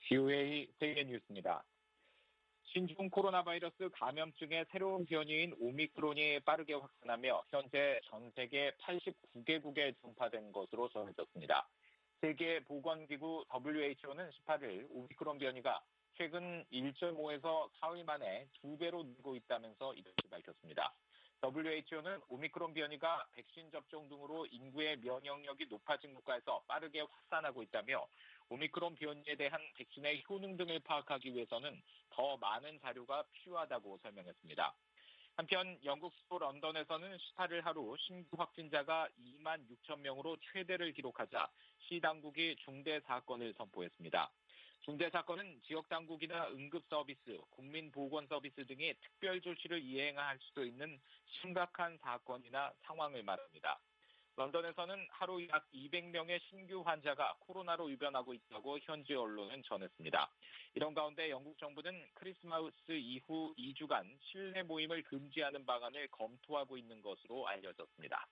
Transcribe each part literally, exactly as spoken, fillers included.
비오에이 세계 뉴스입니다. 신종 코로나 바이러스 감염증의 새로운 변이인 오미크론이 빠르게 확산하며 현재 전 세계 팔십구 개국에 전파된 것으로 전해졌습니다. 세계보건기구 더블유에이치오는 십팔 일 오미크론 변이가 최근 일 점 오에서 사흘 만에 두 배로 늘고 있다면서 이렇게 밝혔습니다. 더블유에이치오는 오미크론 변이가 백신 접종 등으로 인구의 면역력이 높아진 국가에서 빠르게 확산하고 있다며 오미크론 변이에 대한 백신의 효능 등을 파악하기 위해서는 더 많은 자료가 필요하다고 설명했습니다. 한편 영국 수도 런던에서는 십팔 일 하루 신규 확진자가 이만 육천 명으로 최대를 기록하자 시 당국이 중대 사건을 선포했습니다. 중대 사건은 지역 당국이나 응급 서비스, 국민보건 서비스 등이 특별 조치를 이행할 수도 있는 심각한 사건이나 상황을 말합니다. 런던에서는 하루 약 이백 명의 신규 환자가 코로나로 유변하고 있다고 현지 언론은 전했습니다. 이런 가운데 영국 정부는 크리스마스 이후 이 주간 실내 모임을 금지하는 방안을 검토하고 있는 것으로 알려졌습니다.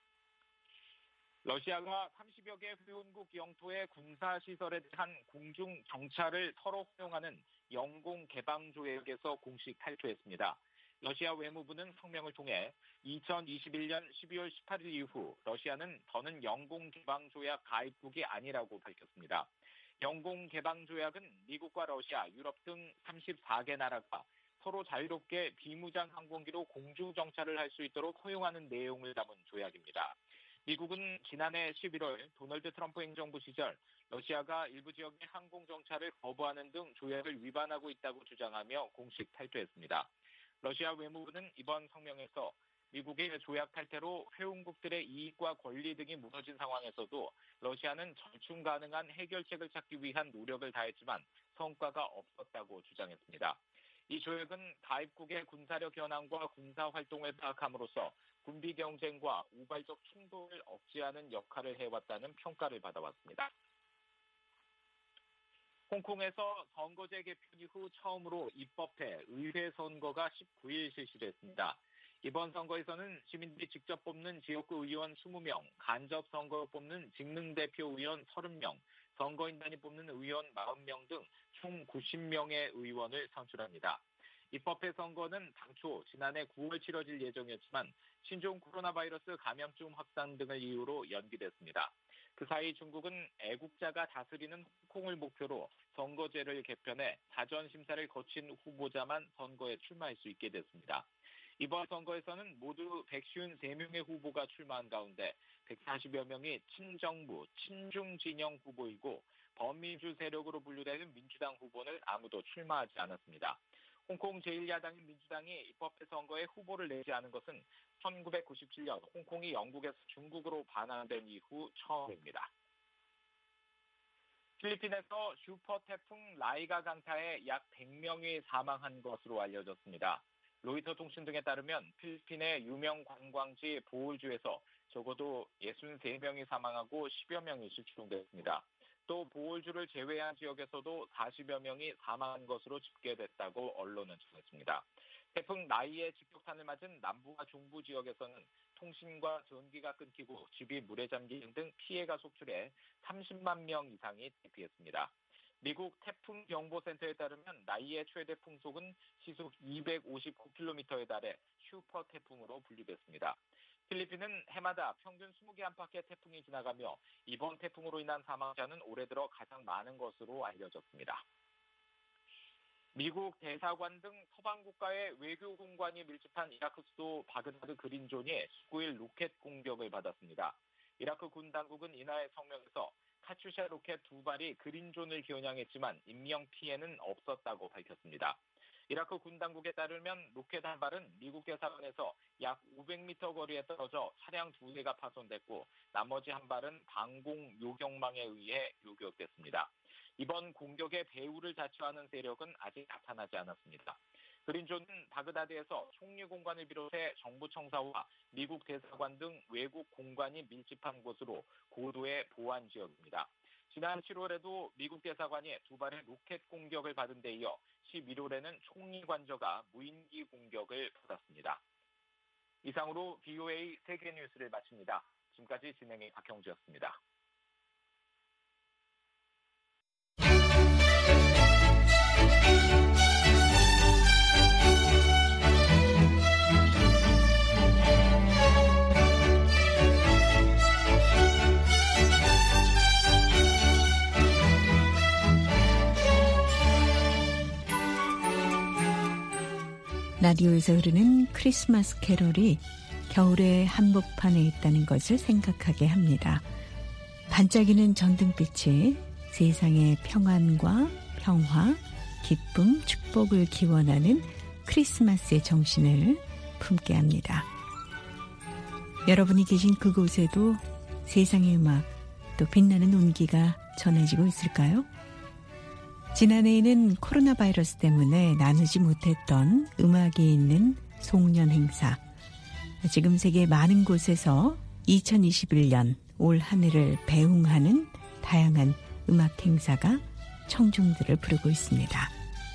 러시아가 삼십여 개 회원국 영토의 군사시설에 대한 공중 정찰을 서로 허용하는 영공 개방 조약에서 공식 탈퇴했습니다. 러시아 외무부는 성명을 통해 이천이십일 년 십이월 십팔 일 이후 러시아는 더는 영공개방조약 가입국이 아니라고 밝혔습니다. 영공개방조약은 미국과 러시아, 유럽 등 삼십사 개 나라가 서로 자유롭게 비무장 항공기로 공중정찰을 할 수 있도록 허용하는 내용을 담은 조약입니다. 미국은 지난해 십일월 도널드 트럼프 행정부 시절 러시아가 일부 지역의 항공정찰을 거부하는 등 조약을 위반하고 있다고 주장하며 공식 탈퇴했습니다. 러시아 외무부는 이번 성명에서 미국의 조약 탈퇴로 회원국들의 이익과 권리 등이 무너진 상황에서도 러시아는 절충 가능한 해결책을 찾기 위한 노력을 다했지만 성과가 없었다고 주장했습니다. 이 조약은 가입국의 군사력 현황과 군사 활동을 파악함으로써 군비 경쟁과 우발적 충돌을 억제하는 역할을 해왔다는 평가를 받아왔습니다. 홍콩에서 선거제 개편 이후 처음으로 입법해 의회 선거가 십구 일 실시됐습니다. 이번 선거에서는 시민들이 직접 뽑는 지역구 의원 이십 명, 간접 선거로 뽑는 직능대표 의원 삼십 명, 선거인단이 뽑는 의원 사십 명 등 총 구십 명의 의원을 선출합니다. 입법회 선거는 당초 지난해 구월 치러질 예정이었지만 신종 코로나 바이러스 감염증 확산 등을 이유로 연기됐습니다. 그 사이 중국은 애국자가 다스리는 홍콩을 목표로 선거제를 개편해 사전 심사를 거친 후보자만 선거에 출마할 수 있게 됐습니다. 이번 선거에서는 모두 백오십삼 명의 후보가 출마한 가운데 백사십여 명이 친정부, 친중 진영 후보이고 범민주 세력으로 분류되는 민주당 후보는 아무도 출마하지 않았습니다. 홍콩 제일 야당인 민주당이 입법회 선거에 후보를 내지 않은 것은 천구백구십칠 년 홍콩이 영국에서 중국으로 반환된 이후 처음입니다. 필리핀에서 슈퍼 태풍 라이가 강타에 약 백 명이 사망한 것으로 알려졌습니다. 로이터 통신 등에 따르면 필리핀의 유명 관광지 보홀주에서 적어도 육십삼 명이 사망하고 십여 명이 실종됐습니다. 또 보홀주를 제외한 지역에서도 사십여 명이 사망한 것으로 집계됐다고 언론은 전했습니다. 태풍 라이의 직격탄을 맞은 남부와 중부 지역에서는 통신과 전기가 끊기고 집이 물에 잠기는 등 피해가 속출해 삼십만 명 이상이 대피했습니다. 미국 태풍경보센터에 따르면 라이의 최대 풍속은 시속 이백오십구 킬로미터에 달해 슈퍼 태풍으로 분류됐습니다. 필리핀은 해마다 평균 이십 개 안팎의 태풍이 지나가며 이번 태풍으로 인한 사망자는 올해 들어 가장 많은 것으로 알려졌습니다. 미국 대사관 등 서방 국가의 외교 공관이 밀집한 이라크 수도 바그다드 그린존이 십구 일 로켓 공격을 받았습니다. 이라크 군 당국은 이날 성명에서 카츄샤 로켓 두 발이 그린존을 겨냥했지만 인명 피해는 없었다고 밝혔습니다. 이라크 군 당국에 따르면 로켓 한 발은 미국 대사관에서 약 오백 미터 거리에 떨어져 차량 두 대가 파손됐고 나머지 한 발은 방공 요격망에 의해 요격됐습니다. 이번 공격의 배후를 자처하는 세력은 아직 나타나지 않았습니다. 그린존은 바그다드에서 총리 공관을 비롯해 정부 청사와 미국 대사관 등 외국 공관이 밀집한 곳으로 고도의 보안 지역입니다. 지난 칠월에도 미국 대사관이 두 발의 로켓 공격을 받은 데 이어 십일월에는 총리 관저가 무인기 공격을 받았습니다. 이상으로 비오에이 세계 뉴스를 마칩니다. 지금까지 진행의 박형주였습니다. 라디오에서 흐르는 크리스마스 캐롤이 겨울의 한복판에 있다는 것을 생각하게 합니다. 반짝이는 전등빛이 세상의 평안과 평화, 기쁨, 축복을 기원하는 크리스마스의 정신을 품게 합니다. 여러분이 계신 그곳에도 세상의 음악, 또 빛나는 온기가 전해지고 있을까요? 지난해에는 코로나 바이러스 때문에 나누지 못했던 음악이 있는 송년 행사. 지금 세계 많은 곳에서 이천이십일 년 올 한 해를 배웅하는 다양한 음악 행사가 청중들을 부르고 있습니다.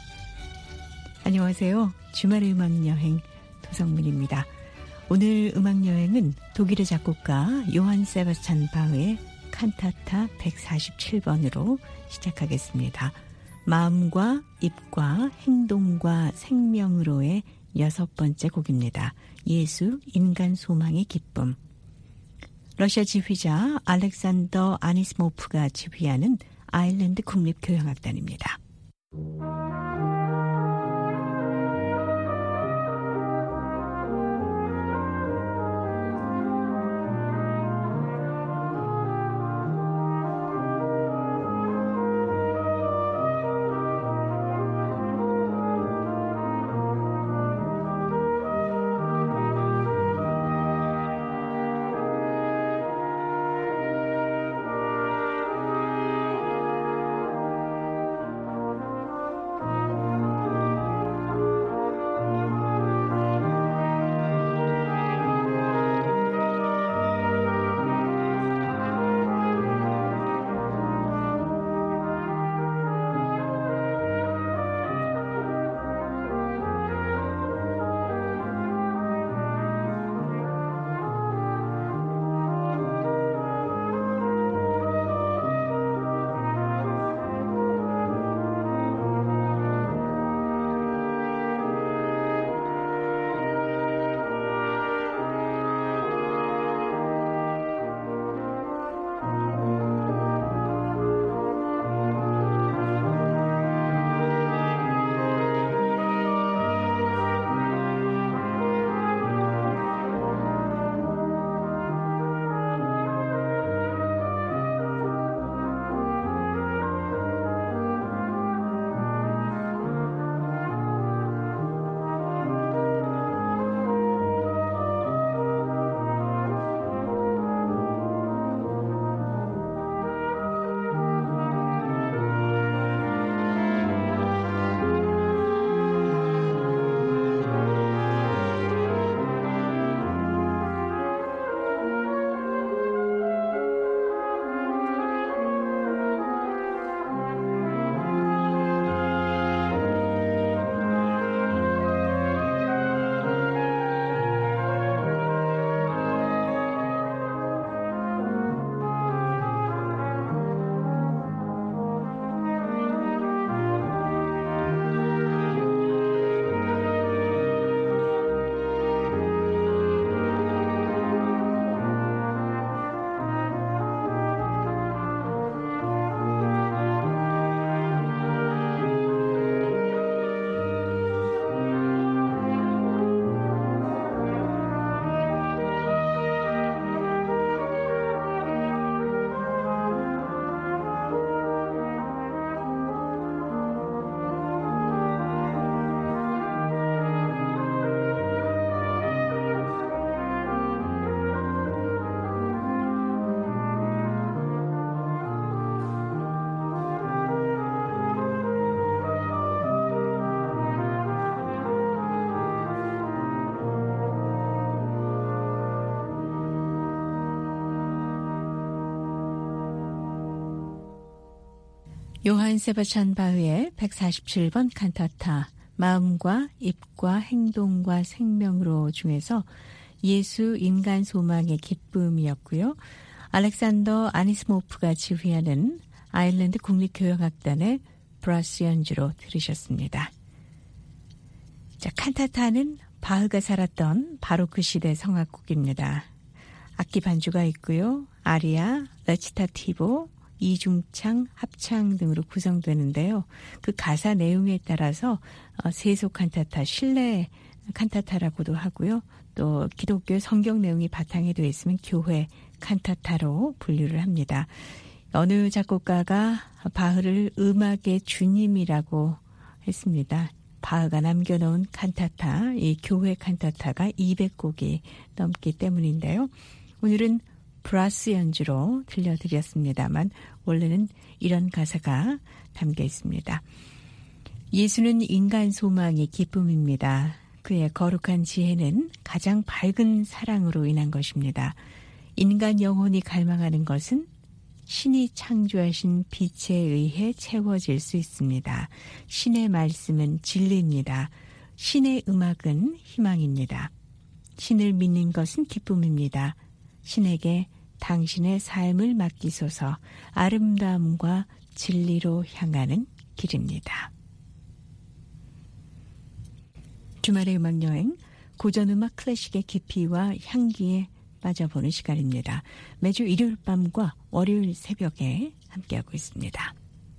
안녕하세요. 주말의 음악여행 도성민입니다. 오늘 음악여행은 독일의 작곡가 요한 세바스찬 바흐의 칸타타 백사십칠 번으로 시작하겠습니다. 마음과 입과 행동과 생명으로의 여섯 번째 곡입니다. 예수 인간 소망의 기쁨. 러시아 지휘자 알렉산더 아니스모프가 지휘하는 아일랜드 국립교향악단입니다. 요한 세바스찬 바흐의 백사십칠 번 칸타타 마음과 입과 행동과 생명으로 중에서 예수 인간 소망의 기쁨이었고요. 알렉산더 아니스모프가 지휘하는 아일랜드 국립교향악단의 브라스 연주로 들으셨습니다. 자, 칸타타는 바흐가 살았던 바로크 시대 성악곡입니다. 악기 반주가 있고요. 아리아, 레치타티보, 이중창, 합창 등으로 구성되는데요. 그 가사 내용에 따라서 세속 칸타타, 실내 칸타타라고도 하고요. 또 기독교 성경 내용이 바탕에 되어 있으면 교회 칸타타로 분류를 합니다. 어느 작곡가가 바흐를 음악의 주님이라고 했습니다. 바흐가 남겨놓은 칸타타, 이 교회 칸타타가 이백 곡이 넘기 때문인데요. 오늘은 브라스 연주로 들려드렸습니다만 원래는 이런 가사가 담겨 있습니다. 예수는 인간 소망의 기쁨입니다. 그의 거룩한 지혜는 가장 밝은 사랑으로 인한 것입니다. 인간 영혼이 갈망하는 것은 신이 창조하신 빛에 의해 채워질 수 있습니다. 신의 말씀은 진리입니다. 신의 음악은 희망입니다. 신을 믿는 것은 기쁨입니다. 신에게 당신의 삶을 맡기소서. 아름다움과 진리로 향하는 길입니다. 주말의 음악여행, 고전음악 클래식의 깊이와 향기에 빠져보는 시간입니다. 매주 일요일 밤과 월요일 새벽에 함께하고 있습니다.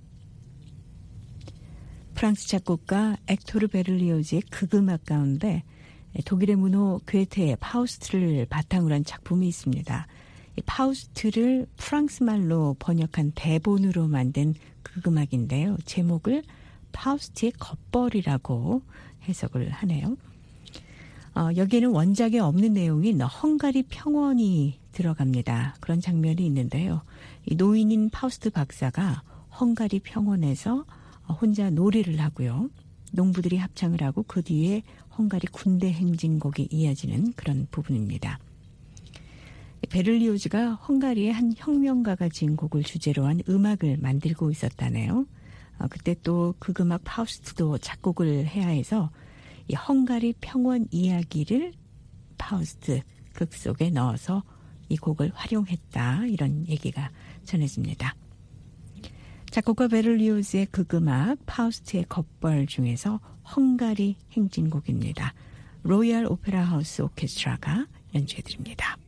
프랑스 작곡가 액토르 베를리오즈의 극음악 가운데 독일의 문호 괴테의 파우스트를 바탕으로 한 작품이 있습니다. 이 파우스트를 프랑스 말로 번역한 대본으로 만든 극음악인데요. 제목을 파우스트의 겉벌이라고 해석을 하네요. 어, 여기에는 원작에 없는 내용인 헝가리 평원이 들어갑니다. 그런 장면이 있는데요. 이 노인인 파우스트 박사가 헝가리 평원에서 혼자 놀이를 하고요. 농부들이 합창을 하고 그 뒤에 헝가리 군대 행진곡이 이어지는 그런 부분입니다. 베를리오즈가 헝가리의 한 혁명가가 지은 곡을 주제로 한 음악을 만들고 있었다네요. 어, 그때 또 극음악 파우스트도 작곡을 해야 해서 이 헝가리 평원 이야기를 파우스트 극 속에 넣어서 이 곡을 활용했다. 이런 얘기가 전해집니다. 작곡가 베를리오즈의 극음악 파우스트의 겉벌 중에서 헝가리 행진곡입니다. 로얄 오페라 하우스 오케스트라가 연주해드립니다.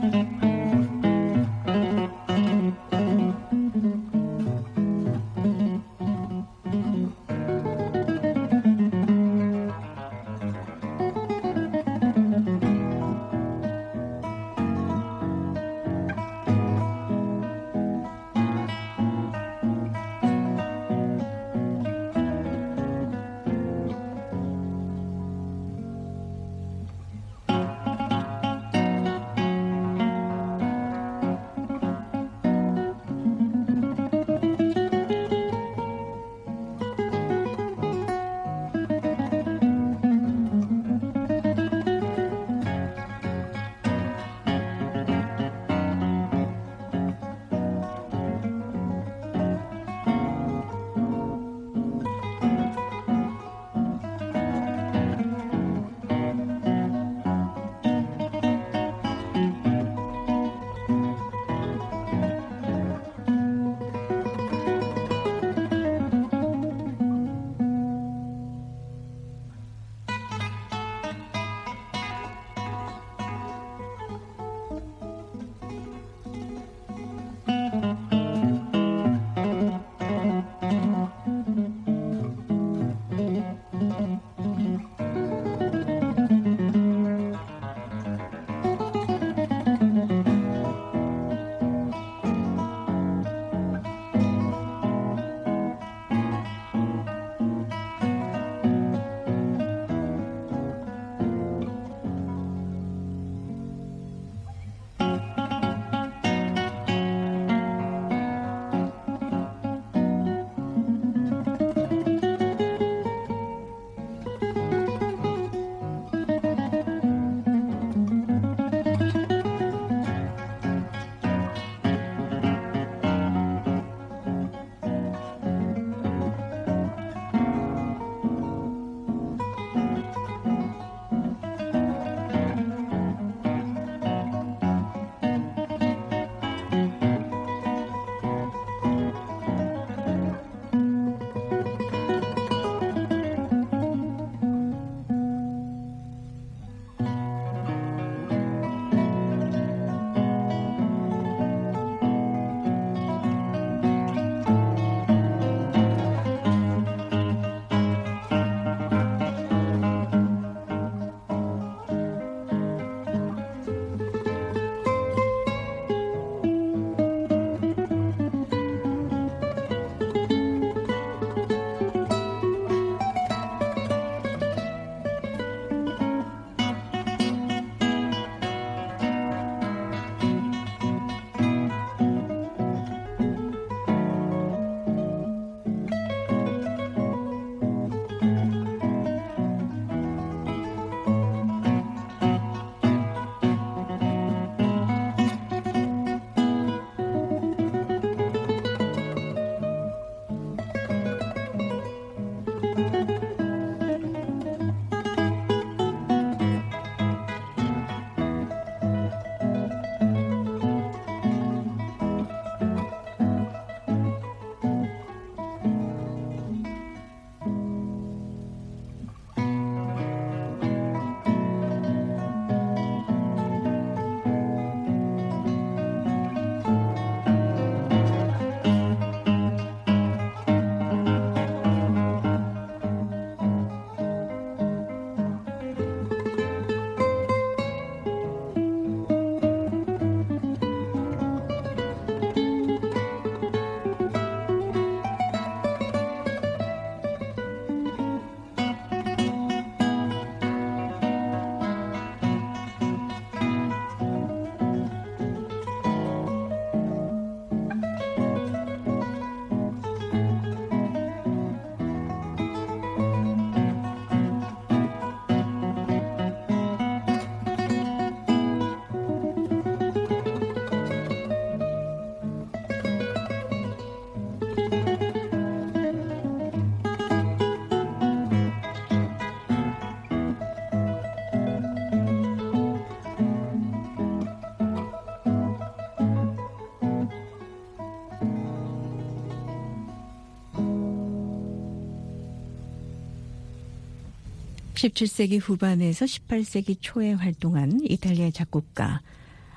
십칠 세기 후반에서 십팔 세기 초에 활동한 이탈리아 작곡가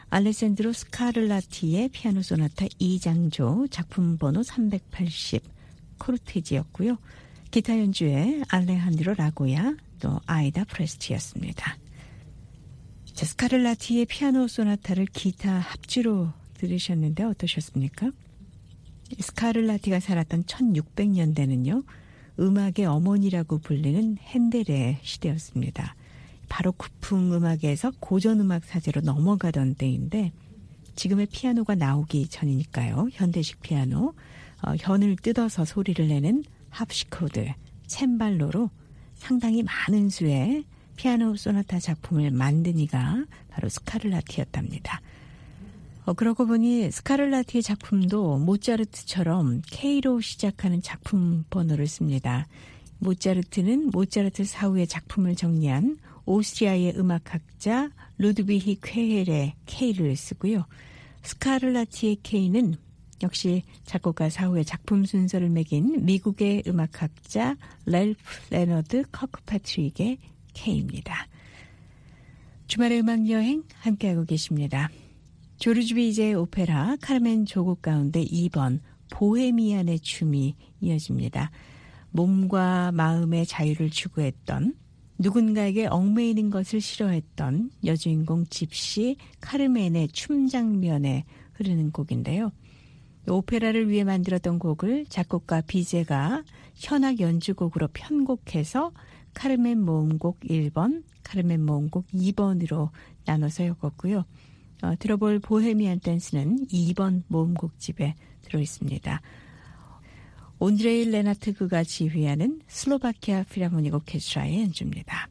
알레산드로 스카를라티의 피아노 소나타 이 장조 작품 번호 삼백팔십 코르테지였고요. 기타 연주에 알레한드로 라고야 또 아이다 프레스티였습니다. 자, 스카를라티의 피아노 소나타를 기타 합주로 들으셨는데 어떠셨습니까? 스카를라티가 살았던 천육백 년대는요. 음악의 어머니라고 불리는 핸델의 시대였습니다. 바로 쿠풍 음악에서 고전음악 사제로 넘어가던 때인데 지금의 피아노가 나오기 전이니까요. 현대식 피아노, 어, 현을 뜯어서 소리를 내는 합시코드, 챈발로로 상당히 많은 수의 피아노 소나타 작품을 만든 이가 바로 스카를라티였답니다. 어, 그러고 보니 스카를라티의 작품도 모차르트처럼 K로 시작하는 작품 번호를 씁니다. 모차르트는 모차르트 사후의 작품을 정리한 오스트리아의 음악학자 루드비히 쾌헬의 K를 쓰고요. 스카를라티의 K는 역시 작곡가 사후의 작품 순서를 매긴 미국의 음악학자 렐프 레너드 커크패트릭의 K입니다. 주말의 음악여행 함께하고 계십니다. 조르주 비제의 오페라 카르멘 조곡 가운데 이 번 보헤미안의 춤이 이어집니다. 몸과 마음의 자유를 추구했던 누군가에게 얽매이는 것을 싫어했던 여주인공 집시 카르멘의 춤 장면에 흐르는 곡인데요. 오페라를 위해 만들었던 곡을 작곡가 비제가 현악 연주곡으로 편곡해서 카르멘 모음곡 일 번, 카르멘 모음곡 이 번으로 나눠서 엮었고요. 어, 들어볼 보헤미안 댄스는 이 번 모음곡집에 들어있습니다. 온드레이 레나트그가 지휘하는 슬로바키아 필하모닉 오케스트라의 연주입니다.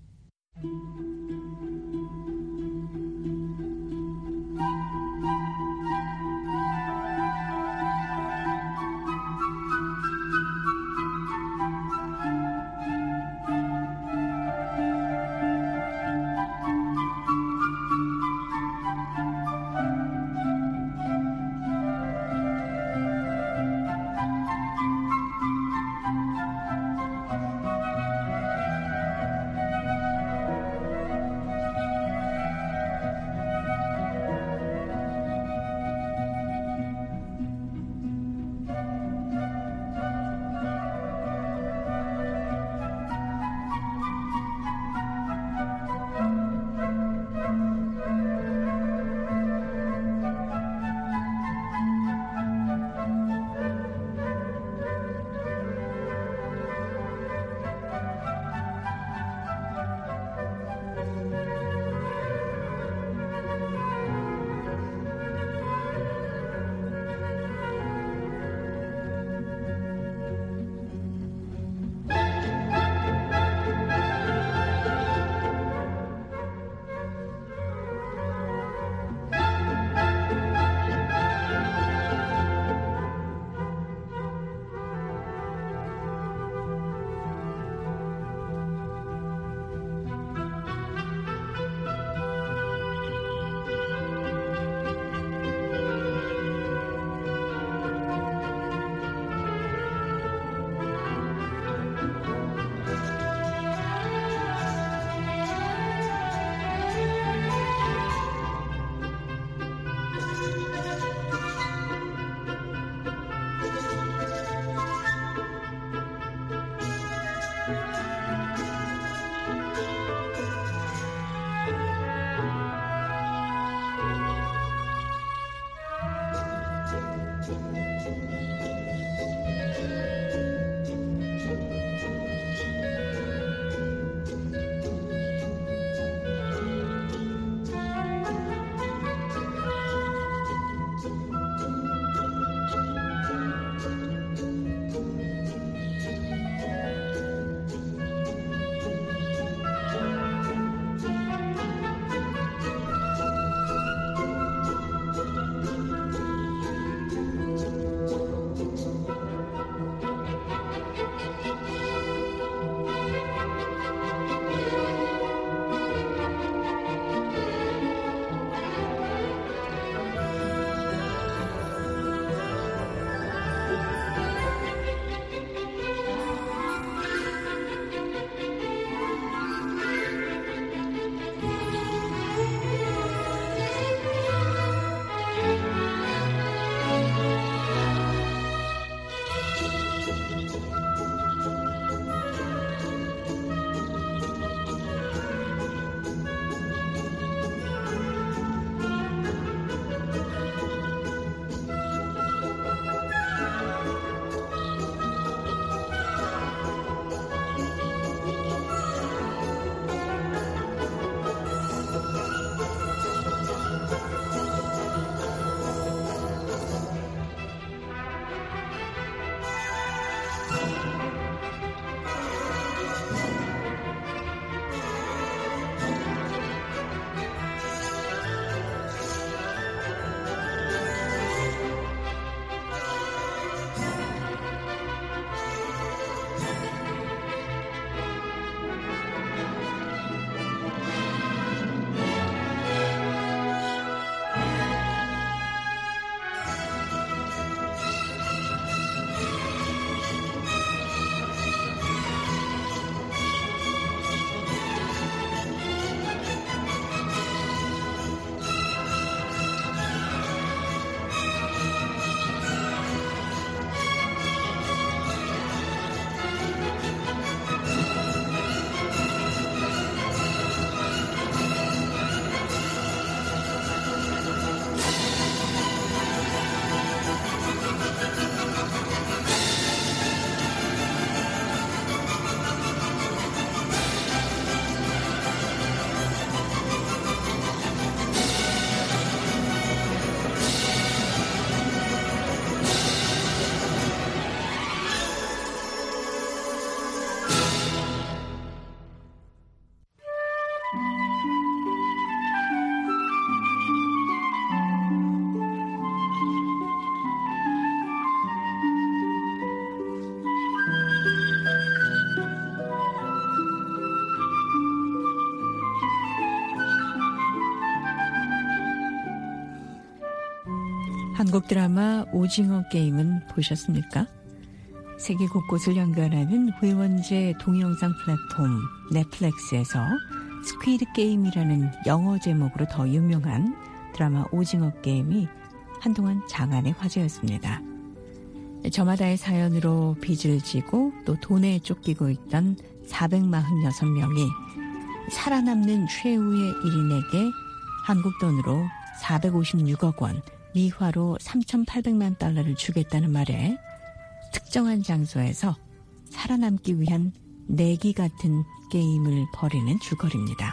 한국 드라마 오징어 게임은 보셨습니까? 세계 곳곳을 연결하는 회원제 동영상 플랫폼 넷플릭스에서 스퀴드 게임이라는 영어 제목으로 더 유명한 드라마 오징어 게임이 한동안 장안의 화제였습니다. 저마다의 사연으로 빚을 지고 또 돈에 쫓기고 있던 사백사십육 명이 살아남는 최후의 일인에게 한국 돈으로 사백오십육억 원, 미화로 삼천팔백만 달러를 주겠다는 말에 특정한 장소에서 살아남기 위한 내기 같은 게임을 벌이는 줄거리입니다.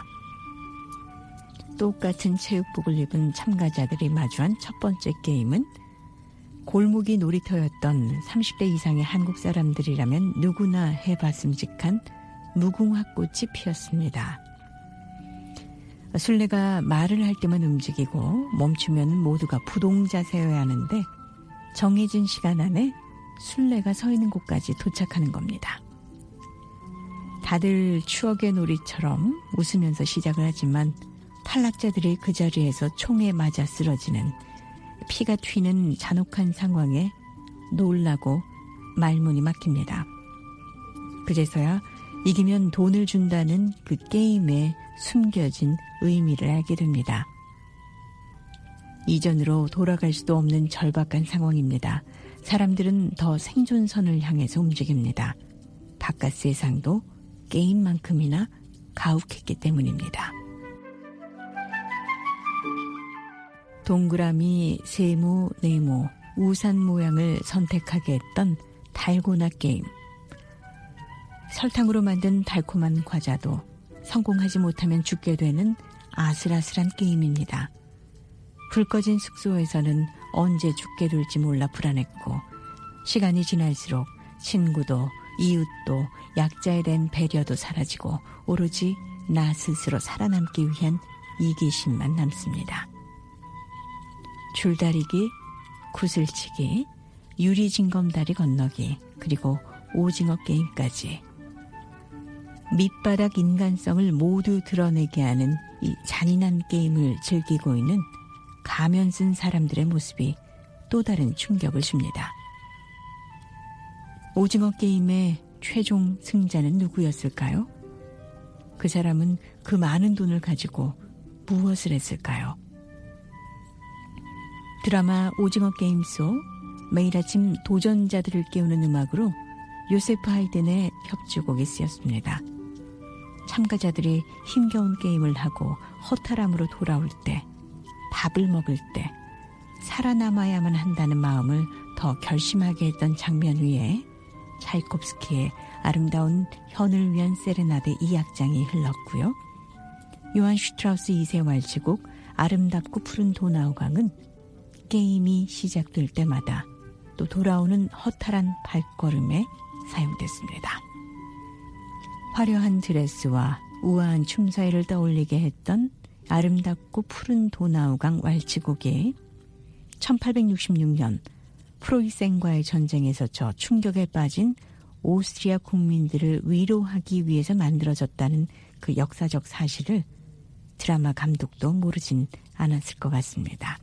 똑같은 체육복을 입은 참가자들이 마주한 첫 번째 게임은 골목이 놀이터였던 삼십 대 이상의 한국 사람들이라면 누구나 해봤음직한 무궁화꽃이 피었습니다. 술래가 말을 할 때만 움직이고 멈추면 모두가 부동자세여야 하는데 정해진 시간 안에 술래가 서 있는 곳까지 도착하는 겁니다. 다들 추억의 놀이처럼 웃으면서 시작을 하지만 탈락자들이 그 자리에서 총에 맞아 쓰러지는 피가 튀는 잔혹한 상황에 놀라고 말문이 막힙니다. 그제서야 이기면 돈을 준다는 그 게임에 숨겨진 의미를 알게 됩니다. 이전으로 돌아갈 수도 없는 절박한 상황입니다. 사람들은 더 생존선을 향해서 움직입니다. 바깥 세상도 게임만큼이나 가혹했기 때문입니다. 동그라미, 세모, 네모, 우산 모양을 선택하게 했던 달고나 게임. 설탕으로 만든 달콤한 과자도 성공하지 못하면 죽게 되는 아슬아슬한 게임입니다. 불 꺼진 숙소에서는 언제 죽게 될지 몰라 불안했고 시간이 지날수록 친구도 이웃도 약자에 대한 배려도 사라지고 오로지 나 스스로 살아남기 위한 이기심만 남습니다. 줄다리기, 구슬치기, 유리징검다리 건너기, 그리고 오징어 게임까지 밑바닥 인간성을 모두 드러내게 하는 이 잔인한 게임을 즐기고 있는 가면 쓴 사람들의 모습이 또 다른 충격을 줍니다. 오징어 게임의 최종 승자는 누구였을까요? 그 사람은 그 많은 돈을 가지고 무엇을 했을까요? 드라마 오징어 게임 속 매일 아침 도전자들을 깨우는 음악으로 요세프 하이든의 협주곡이 쓰였습니다. 참가자들이 힘겨운 게임을 하고 허탈함으로 돌아올 때, 밥을 먹을 때, 살아남아야만 한다는 마음을 더 결심하게 했던 장면 위에 차이콥스키의 아름다운 현을 위한 세레나데 이 악장이 흘렀고요. 요한 슈트라우스 이 세 왈츠곡 아름답고 푸른 도나우강은 게임이 시작될 때마다 또 돌아오는 허탈한 발걸음에 사용됐습니다. 화려한 드레스와 우아한 춤 사이를 떠올리게 했던 아름답고 푸른 도나우강 왈츠곡이 천팔백육십육 년 프로이센과의 전쟁에서 저 충격에 빠진 오스트리아 국민들을 위로하기 위해서 만들어졌다는 그 역사적 사실을 드라마 감독도 모르진 않았을 것 같습니다.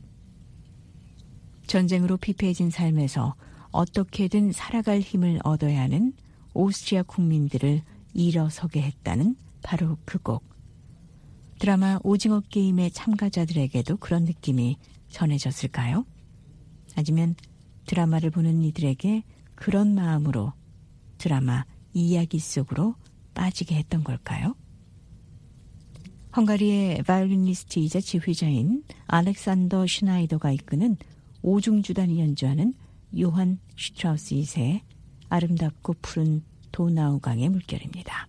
전쟁으로 피폐해진 삶에서 어떻게든 살아갈 힘을 얻어야 하는 오스트리아 국민들을 일어서게 했다는 바로 그 곡. 드라마 오징어 게임의 참가자들에게도 그런 느낌이 전해졌을까요? 아니면 드라마를 보는 이들에게 그런 마음으로 드라마 이야기 속으로 빠지게 했던 걸까요? 헝가리의 바이올리니스트이자 지휘자인 알렉산더 슈나이더가 이끄는 오중주단이 연주하는 요한 슈트라우스 이 세의 아름답고 푸른 도나우강의 물결입니다.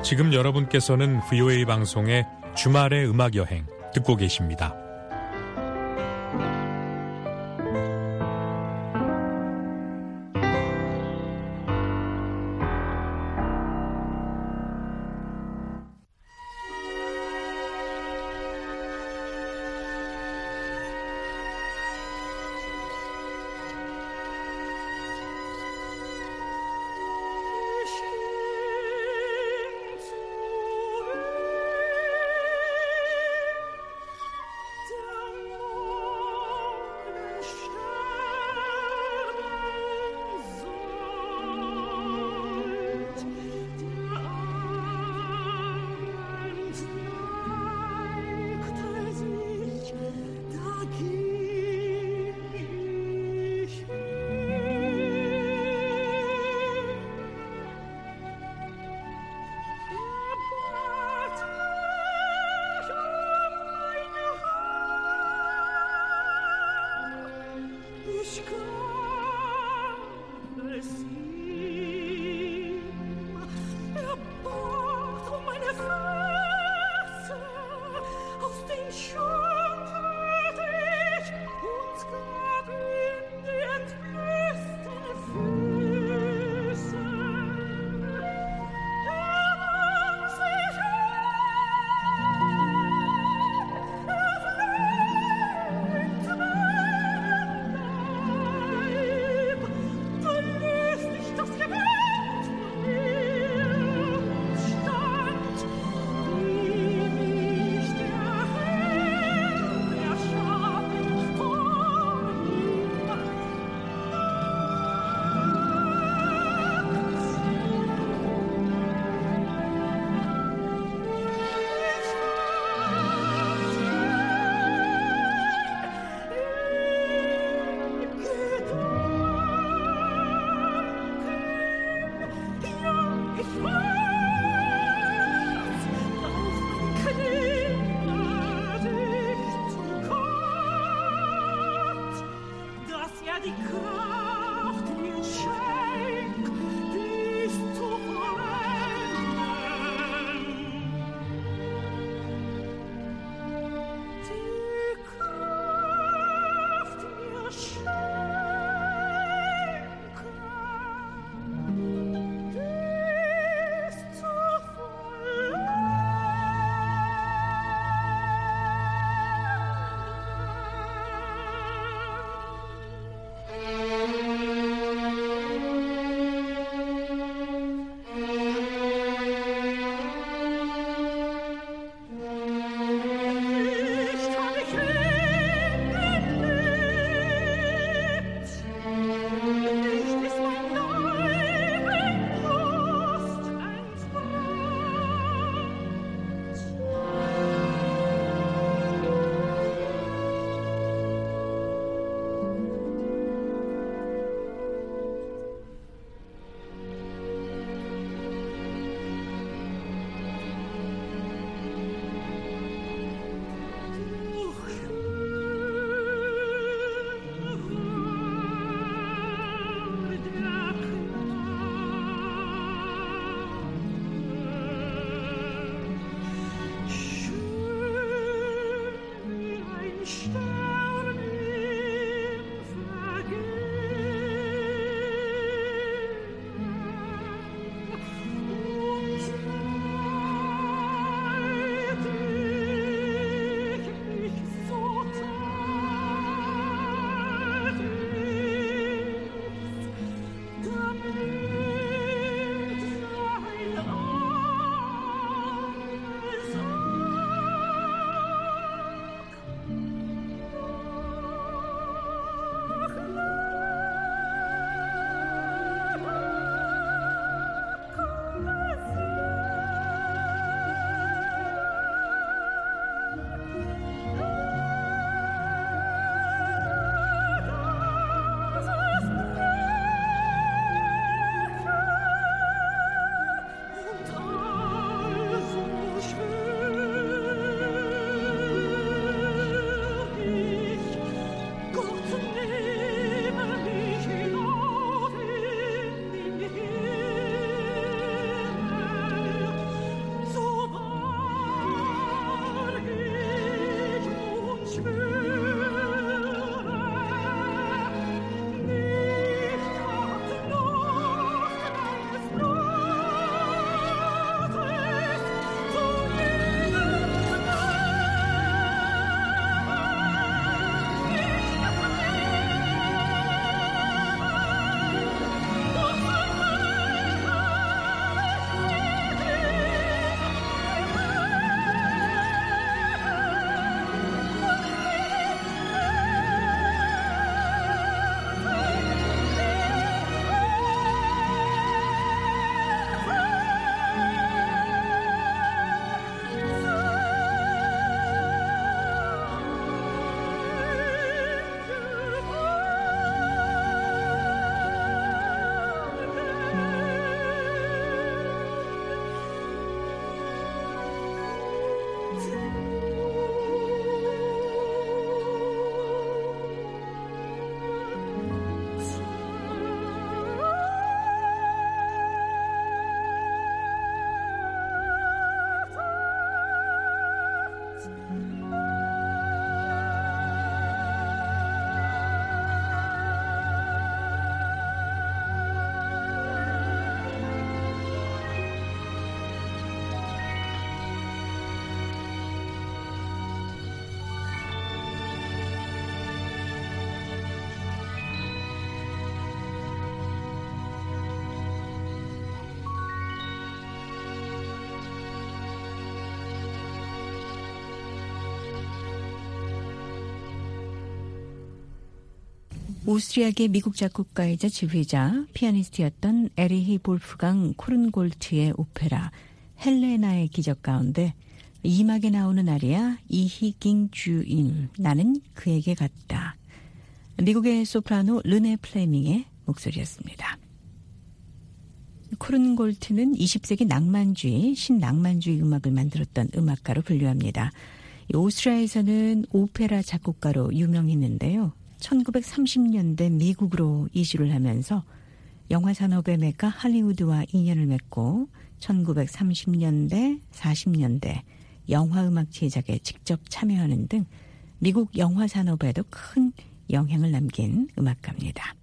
지금 여러분께서는 브이오에이 방송의 주말의 음악여행 듣고 계십니다. 오스트리아계 미국 작곡가이자 지휘자, 피아니스트였던 에리히 볼프강 코른골트의 오페라 헬레나의 기적 가운데 이막에 나오는 아리아 이히깅 주임, 나는 그에게 갔다. 미국의 소프라노 르네 플레밍의 목소리였습니다. 코른골트는 이십 세기 낭만주의, 신낭만주의 음악을 만들었던 음악가로 분류합니다. 오스트리아에서는 오페라 작곡가로 유명했는데요. 천구백삼십 년대 미국으로 이주를 하면서 영화 산업의 메카 할리우드와 인연을 맺고 천구백삼십 년대, 사십 년대 영화음악 제작에 직접 참여하는 등 미국 영화 산업에도 큰 영향을 남긴 음악가입니다.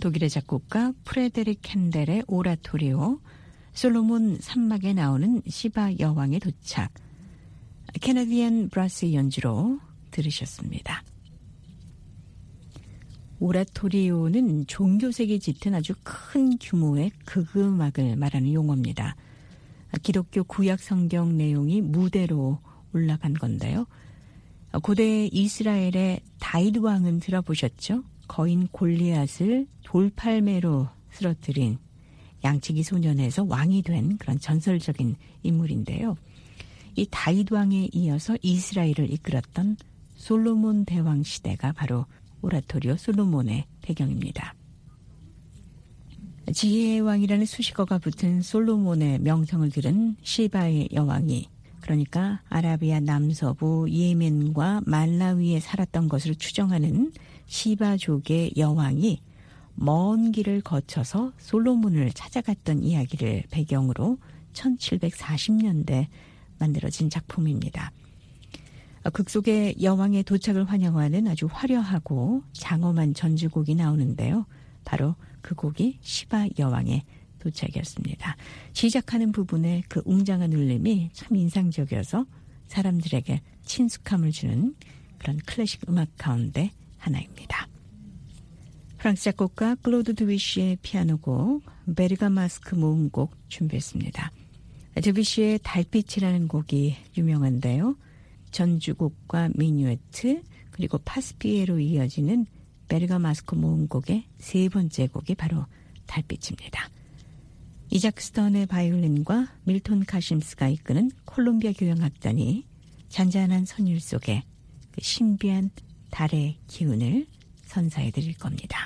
독일의 작곡가 프레데릭 헨델의 오라토리오, 솔로몬 산막에 나오는 시바 여왕의 도착, 캐나디안 브라스 연주로 들으셨습니다. 오라토리오는 종교색이 짙은 아주 큰 규모의 극음악을 말하는 용어입니다. 기독교 구약 성경 내용이 무대로 올라간 건데요. 고대 이스라엘의 다윗 왕은 들어보셨죠? 거인 골리앗을 돌팔매로 쓰러뜨린 양치기 소년에서 왕이 된 그런 전설적인 인물인데요. 이 다윗 왕에 이어서 이스라엘을 이끌었던 솔로몬 대왕 시대가 바로 오라토리오 솔로몬의 배경입니다. 지혜의 왕이라는 수식어가 붙은 솔로몬의 명성을 들은 시바의 여왕이, 그러니까 아라비아 남서부 예멘과 말라위에 살았던 것으로 추정하는 시바족의 여왕이 먼 길을 거쳐서 솔로몬을 찾아갔던 이야기를 배경으로 천칠백사십 년대 만들어진 작품입니다. 극 속에 여왕의 도착을 환영하는 아주 화려하고 장엄한 전주곡이 나오는데요. 바로 그 곡이 시바 여왕의 도착이었습니다. 시작하는 부분의 그 웅장한 울림이 참 인상적이어서 사람들에게 친숙함을 주는 그런 클래식 음악 가운데 하나입니다. 프랑스 작곡가 클로드 드뷔시의 피아노곡 베르가마스크 모음곡 준비했습니다. 드뷔시의 달빛이라는 곡이 유명한데요. 전주곡과 미뉴에트 그리고 파스피에로 이어지는 베르가마스크 모음곡의 세 번째 곡이 바로 달빛입니다. 이작 스턴의 바이올린과 밀톤 카심스가 이끄는 콜롬비아 교향악단이 잔잔한 선율 속에 그 신비한 달의 기운을 선사해 드릴 겁니다.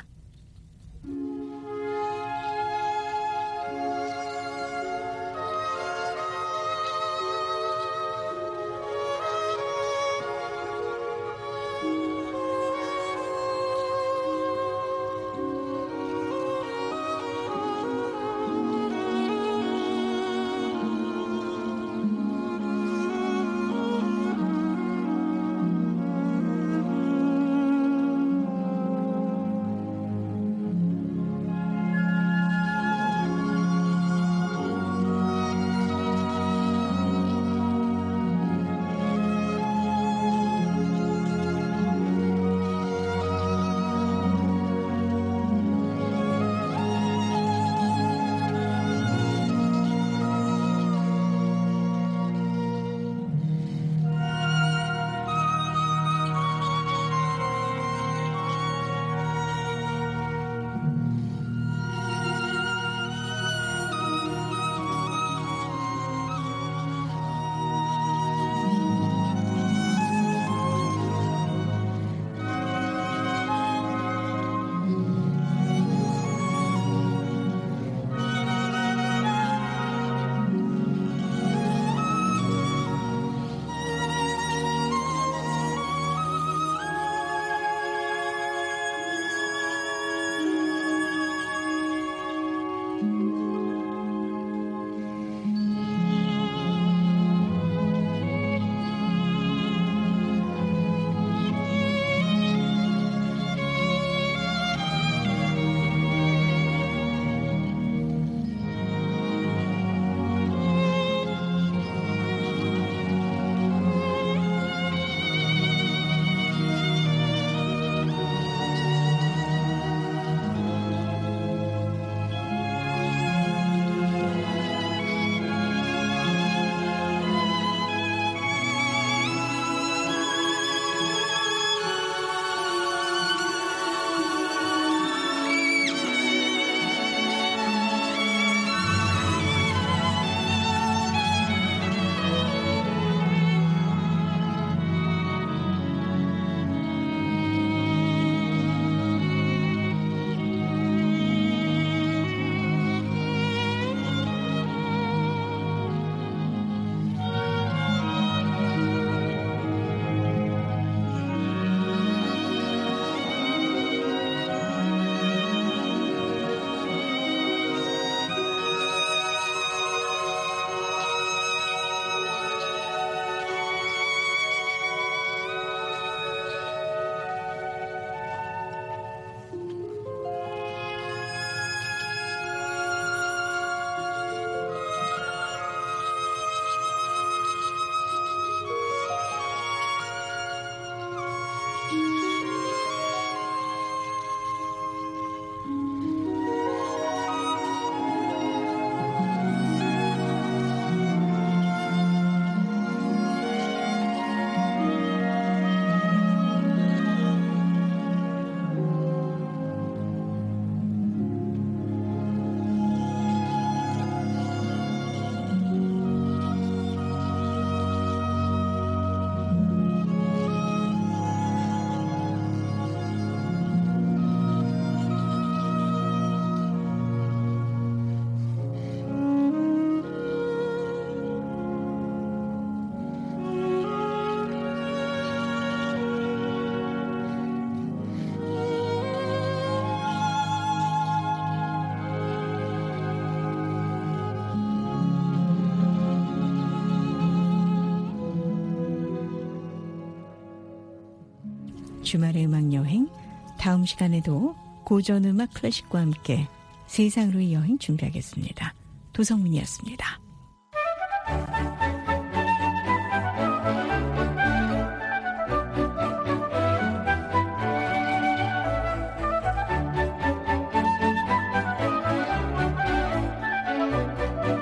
주말의 음악 여행, 다음 시간에도 고전 음악 클래식과 함께 세상으로의 여행 준비하겠습니다. 도성문이었습니다.